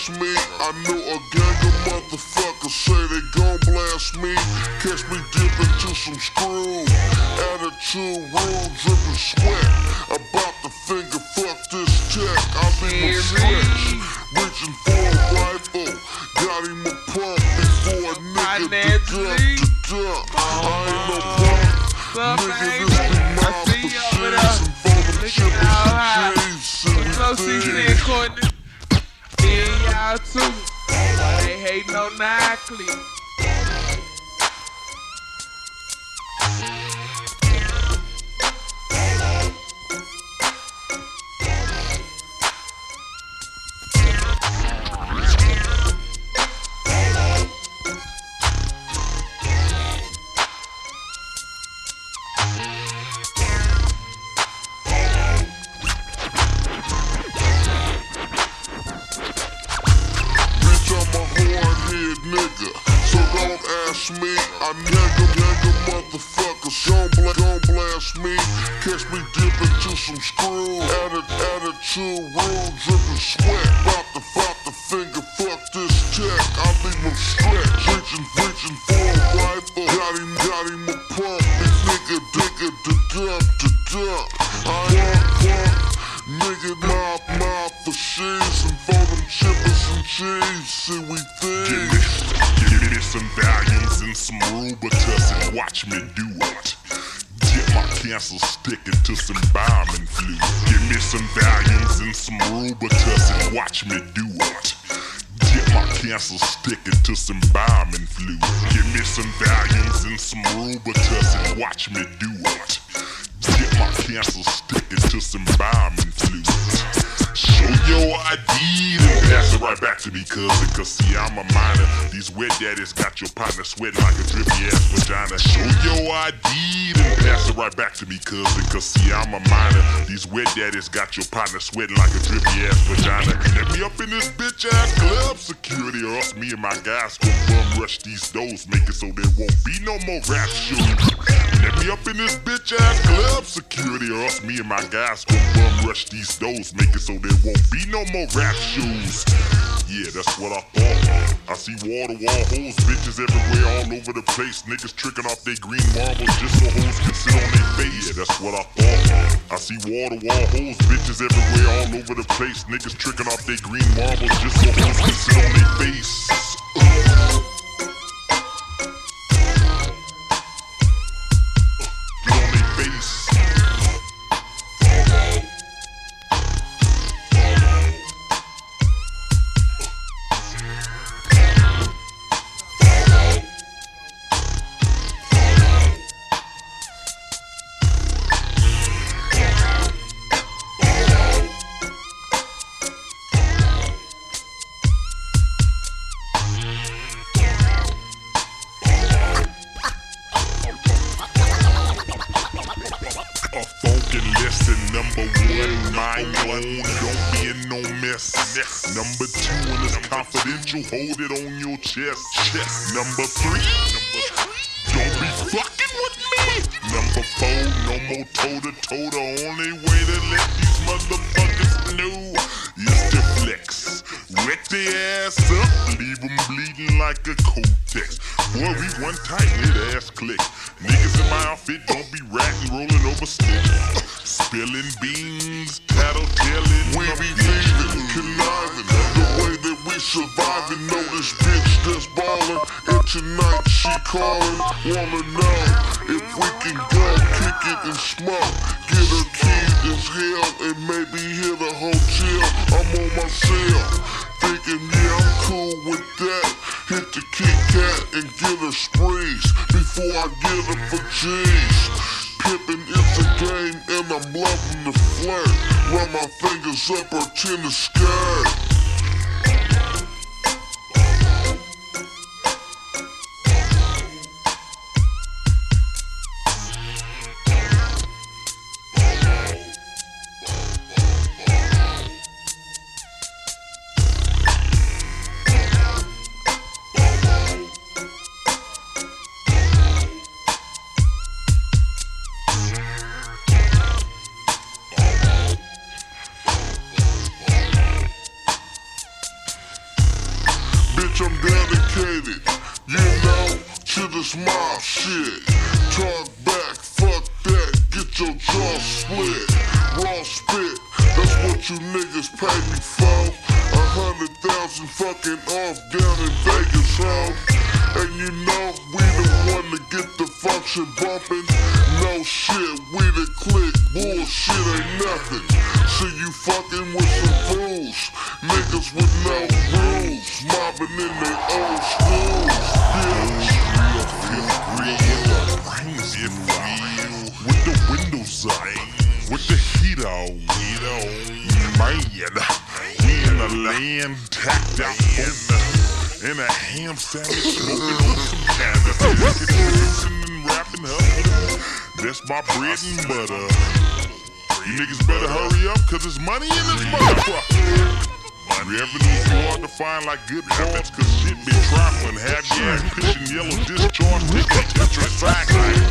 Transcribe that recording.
ask me. I know a gang of motherfuckers say they gon' blast me. Catch me dipping to some screw. Attitude, rude, dripping sweat. About to finger fuck this check. I leave him stretch. Reaching for a rifle. Got him a pump before a nigga duck. I ain't no punk. Nigga, this be my machines. And for them chippers and cheese. No season Courtney. And y'all too. They hating on 9 Click. Nigga, so don't ask me. I nigga motherfuckers gon' blast me. Catch me dipping to some screw. Attitude, rude, dripping sweat. About to finger fuck this check. I leave him stretch. Reaching for a rifle. Got him a pump. This nigga to dump. I ain't nigga mouth for sheets and for them chippers and cheese. See we think. Give me some volumes and some Rubitus and watch me do it. Dip my cancer stick into some bombing fluid. Give me some volumes and some Rubitus and watch me do it. Dip my cancer stick into some bombing fluid. Give me some volumes and some Rubitus and watch me do it. Dip my cancer stick into some bombing fluid. Show your ID and pass it right back to me, cousin. Cause see, I'm a minor. These wet daddies got your partner sweating like a drippy ass vagina. Show your ID and pass it right back to me, cousin. Cause see, I'm a minor. These wet daddies got your partner sweating like a drippy ass vagina. Let me up in this bitch ass club. Security or else me and my guys gon' bum rush these doors. Make it so there won't be no more rap shows. Let me up in this bitch ass club. Security or else me and my guys gon' bum rush these doors. Make it so there won't be no more rap shoes. Yeah, that's what I thought. I see wall-to-wall hoes, bitches everywhere all over the place. Niggas tricking off they green marbles just so hoes can sit on their face. Yeah, that's what I thought. I see wall-to-wall hoes, bitches everywhere all over the place. Niggas tricking off they green marbles just so hoes can sit on their face. Get on their face. Number 1, my own, don't be in no mess. Number 2, when it's confidential, hold it on your chest. Number 3, don't be fucking with me. Number 4, no more toe-to-toe. The only way to let these motherfuckers know is to flex. Wet their ass up, leave them bleeding like a Kotex. Boy, we one tight, lit ass click. Niggas in my outfit don't be ratting, rolling over sticks. Spilling beans, tattletelling. We be thieving, conniving. The way that we surviving. Know this bitch that's ballin'. And tonight she callin'. Wanna know if we can go kick it and smoke. Get her keys as hell and maybe hit a hotel. I'm on my cell, thinking yeah I'm cool with that. Hit the Kit Kat and get her sprees before I get her for G's. Pimpin' is a game and I'm loving the flirt. Run my fingers up her tennis skirt. I'm dedicated, you know, to this mob shit. Talk back, fuck that, get your jaw split. Raw spit, that's what you niggas pay me for. 100,000 fucking off down in Vegas, ho. And you know, we the one to get the function bumping. No shit, we the click, bullshit ain't nothing. See you fucking with some fools, niggas with no rules, mobbing in their old schools. With the windows up, with the heat on, man, we in the land tacked out in a ham sandwich, smoking on some cannabis, and rapping up. That's my bread and butter. You niggas better hurry up, cause there's money in this motherfucker. Revenue's hard to find like good balls, cause shit be trifling. Have your ass pitching yellow discharge, nigga, Tetris sack.